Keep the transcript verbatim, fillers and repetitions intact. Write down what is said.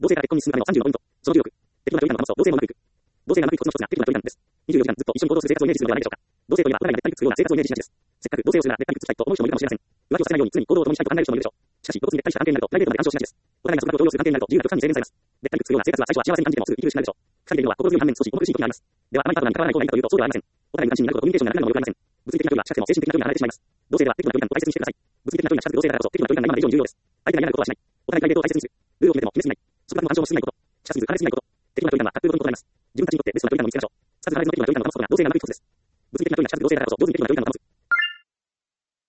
同性から結婚に進むためのさんじゅうのポイント。その記録。適度な距離感の保つと同性もうまくいく。同性がうまくいくコツの一つが適度な距離感です。にじゅうよじかんずっと一緒に行動する生活をイメージするのではないでしょうか。同性といえばお互いがべったりくっつくような生活をイメージしがちです。せっかく同性をするならべったりくっつきたいと思う人もいるかもしれません。浮気をさせないように常に行動を共にしたいと考える人もいるでしょう。しかし、露骨にべったりした関係になるとプライベートまで干渉しがちです。お互いが束縛を強要する関係になると自由な空間に制限されます。べったりくっつくような生活は最初は幸せに感じてもすぐ息苦しくなるでしょう。二人でいるのは心強い反面少し重苦しい時があります。では、あまりパートナーに関わらない方がいいかというとそうではありません。お互いに関心になることコミュニケーションがなくなるのも良くありません。物理的な距離は近くても精神的な距離が離れてしまいます。同性では適度な距離感を大切にしてください。物理的な距離が近く同性だからこそ適度な距離感が今まで以上に重要です。相手が嫌なことはしない。お互いプライベートを大切にする。ルールを決めても決めすぎない。束縛も干渉もしすぎないこと。近すぎず離れすぎないこと。適度な距離感は格空ごとに異なります。自分たちにとってベストな距離感を見つけましょう。近づかれずの適度な距離感を保つことが同性がうまくいくコツです。物理的な距離が近く同性だからこそ上手に適度な距離感